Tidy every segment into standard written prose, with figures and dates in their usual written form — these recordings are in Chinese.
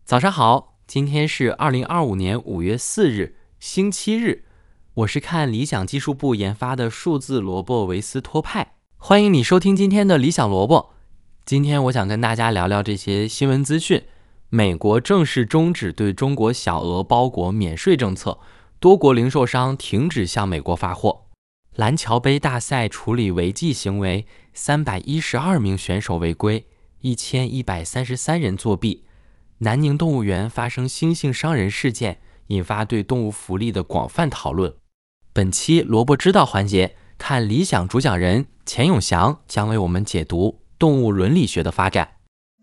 早上好，今天是2025年5月4日，星期日。我是看理想技术部研发的数字萝卜维斯托派，欢迎你收听今天的理想萝卜。今天我想跟大家聊聊这些新闻资讯。美国正式终止对中国小额包裹免税政策，多国零售商停止向美国发货。蓝桥杯大赛处理违纪行为，312名选手违规，1133人作弊。南宁动物园发生猩猩伤人事件，引发对动物福利的广泛讨论。本期萝卜知道环节，看理想主讲人钱永祥将为我们解读动物伦理学的发展。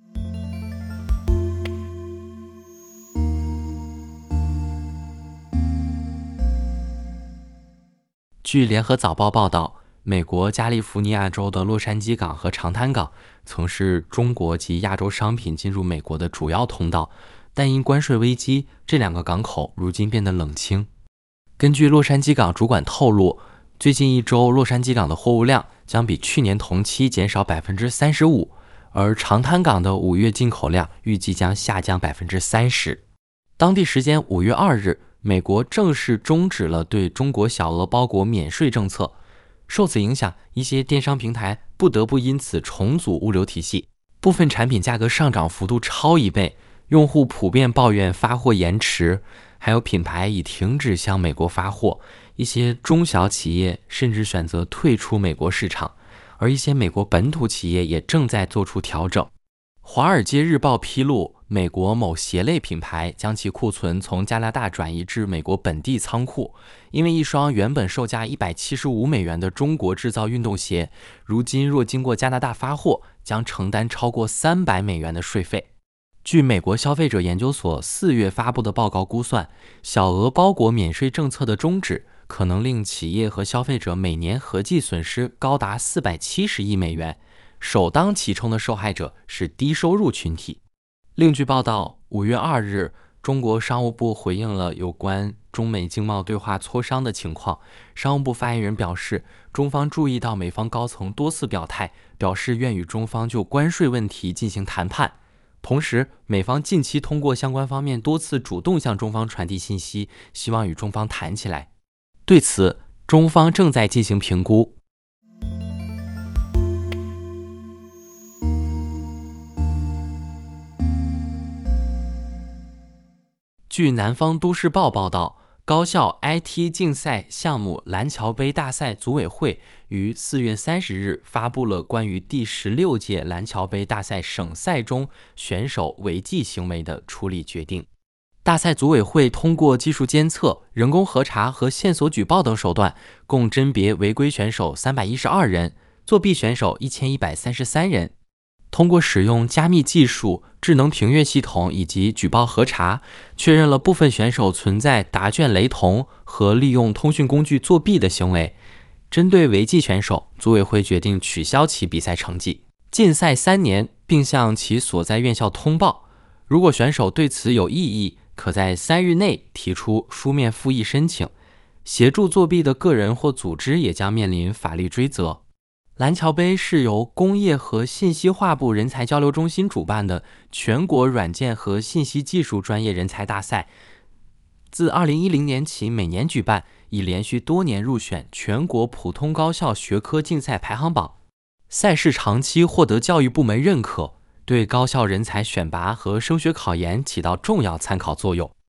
据联合早报报道，美国加利福尼亚州的洛杉矶港和长滩港曾是中国及亚洲商品进入美国的主要通道，但因关税危机，这两个港口如今变得冷清。根据洛杉矶港主管透露，最近一周洛杉矶港的货物量将比去年同期减少 35%， 而长滩港的5月进口量预计将下降 30%。 当地时间5月2日，美国正式终止了对中国小额包裹免税政策，受此影响，一些电商平台不得不因此重组物流体系，部分产品价格上涨幅度超1倍，用户普遍抱怨发货延迟，还有品牌已停止向美国发货，一些中小企业甚至选择退出美国市场，而一些美国本土企业也正在做出调整。华尔街日报披露，美国某鞋类品牌将其库存从加拿大转移至美国本地仓库，因为一双原本售价$175的中国制造运动鞋，如今若经过加拿大发货，将承担超过$300的税费。据美国消费者研究所4月发布的报告估算，小额包裹免税政策的终止可能令企业和消费者每年合计损失高达$470亿，首当其冲的受害者是低收入群体。另据报道，5月2日，中国商务部回应了有关中美经贸对话磋商的情况。商务部发言人表示，中方注意到美方高层多次表态，表示愿与中方就关税问题进行谈判。同时，美方近期通过相关方面多次主动向中方传递信息，希望与中方谈起来。对此，中方正在进行评估。据南方都市报报道，高校 IT 竞赛项目蓝桥杯大赛组委会于4月30日发布了关于第16届蓝桥杯大赛省赛中选手违纪行为的处理决定。大赛组委会通过技术监测、人工核查和线索举报等手段，共甄别违规选手312人，作弊选手1133人。通过使用加密技术、智能评阅系统以及举报核查，确认了部分选手存在答卷雷同和利用通讯工具作弊的行为。针对违纪选手，组委会决定取消其比赛成绩，禁赛3年，并向其所在院校通报。如果选手对此有异议，可在3日内提出书面复议申请。协助作弊的个人或组织也将面临法律追责。蓝桥杯是由工业和信息化部人才交流中心主办的全国软件和信息技术专业人才大赛，自2010年起每年举办，已连续多年入选全国普通高校学科竞赛排行榜。赛事长期获得教育部门认可，对高校人才选拔和升学考研起到重要参考作用。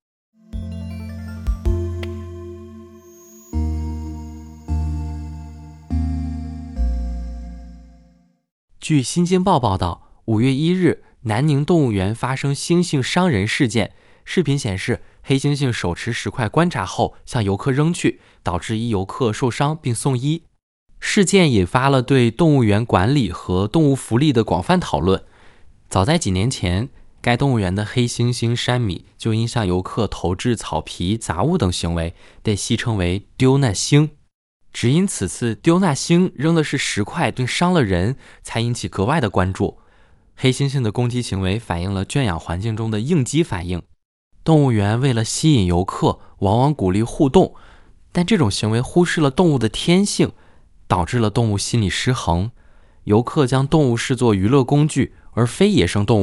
据新京报报道，5月1日，南宁动物园发生猩猩伤人事件。视频显示，黑猩猩手持石块观察后向游客扔去，导致一游客受伤并送医。事件引发了对动物园管理和动物福利的广泛讨论。早在几年前，该动物园的黑猩猩山米就因向游客投掷草皮、杂物等行为，被戏称为丢那星。只因此次丢那星扔的是石块并伤了人，才引起格外的关注。黑猩猩的攻击行为反映了圈养环境中的应激反应。动物园为了吸引游客，往往鼓励互动，但这种行为忽视了动物的天性，导致了动物心理失衡。游客将动物视作娱乐工具，而非野生动物，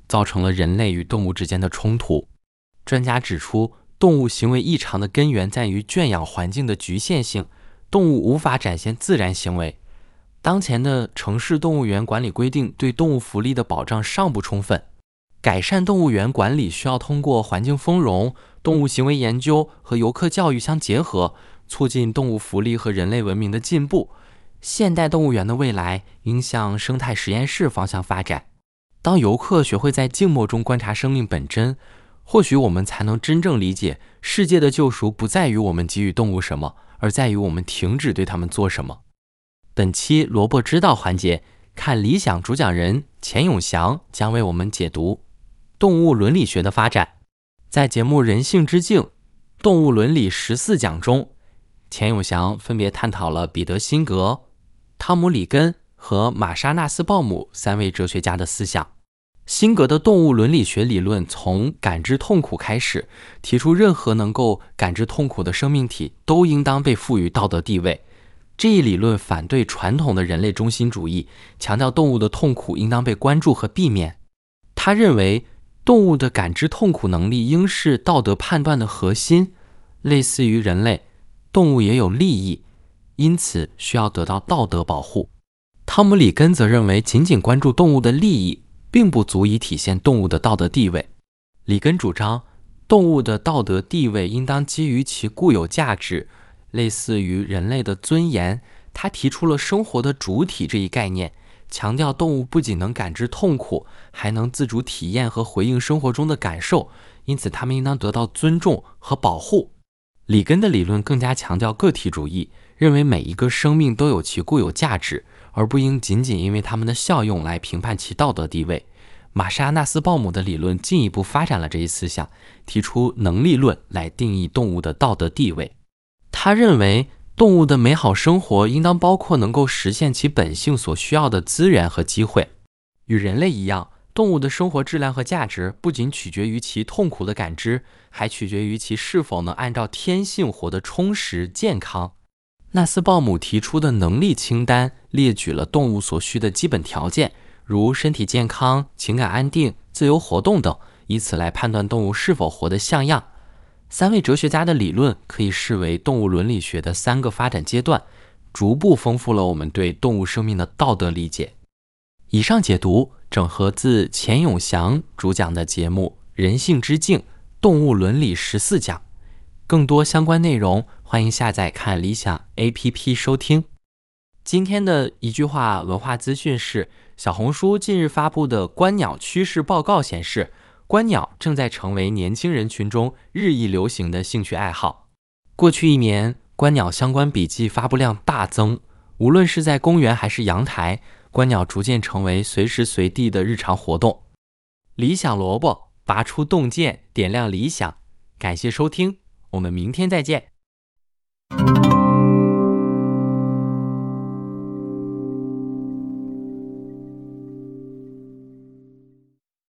造成了人类与动物之间的冲突。专家指出，动物行为异常的根源在于圈养环境的局限性，动物无法展现自然行为。当前的城市动物园管理规定对动物福利的保障尚不充分，改善动物园管理需要通过环境丰容、动物行为研究和游客教育相结合，促进动物福利和人类文明的进步。现代动物园的未来应向生态实验室方向发展。当游客学会在静默中观察生命本真，或许我们才能真正理解，世界的救赎不在于我们给予动物什么，而在于我们停止对它们做什么。本期萝卜知道环节，看理想主讲人钱永祥将为我们解读动物伦理学的发展。在节目《人性之境：动物伦理14讲》中，钱永祥分别探讨了彼得·辛格、汤姆·里根和玛莎·纳斯鲍姆3位哲学家的思想。辛格的动物伦理学理论从感知痛苦开始，提出任何能够感知痛苦的生命体都应当被赋予道德地位。这一理论反对传统的人类中心主义，强调动物的痛苦应当被关注和避免。他认为动物的感知痛苦能力应是道德判断的核心，类似于人类，动物也有利益，因此需要得到道德保护。汤姆·里根则认为，仅仅关注动物的利益并不足以体现动物的道德地位。里根主张，动物的道德地位应当基于其固有价值，类似于人类的尊严。他提出了生活的主体这一概念，强调动物不仅能感知痛苦，还能自主体验和回应生活中的感受，因此它们应当得到尊重和保护。里根的理论更加强调个体主义，认为每一个生命都有其固有价值，而不应仅仅因为它们的效用来评判其道德地位。玛莎·纳斯鲍姆的理论进一步发展了这一思想，提出能力论来定义动物的道德地位。他认为，动物的美好生活应当包括能够实现其本性所需要的资源和机会。与人类一样，动物的生活质量和价值不仅取决于其痛苦的感知，还取决于其是否能按照天性活得充实健康。纳斯鲍姆提出的能力清单列举了动物所需的基本条件，如身体健康、情感安定、自由活动等，以此来判断动物是否活得像样。3位哲学家的理论可以视为动物伦理学的3个发展阶段，逐步丰富了我们对动物生命的道德理解。以上解读整合自钱永祥主讲的节目《人性之境：动物伦理14讲》。更多相关内容，欢迎下载看理想 APP 收听。今天的一句话文化资讯是，小红书近日发布的观鸟趋势报告显示，观鸟正在成为年轻人群中日益流行的兴趣爱好。过去1年，观鸟相关笔记发布量大增，无论是在公园还是阳台，观鸟逐渐成为随时随地的日常活动。理想萝卜，拔出洞见，点亮理想。感谢收听，我们明天再见。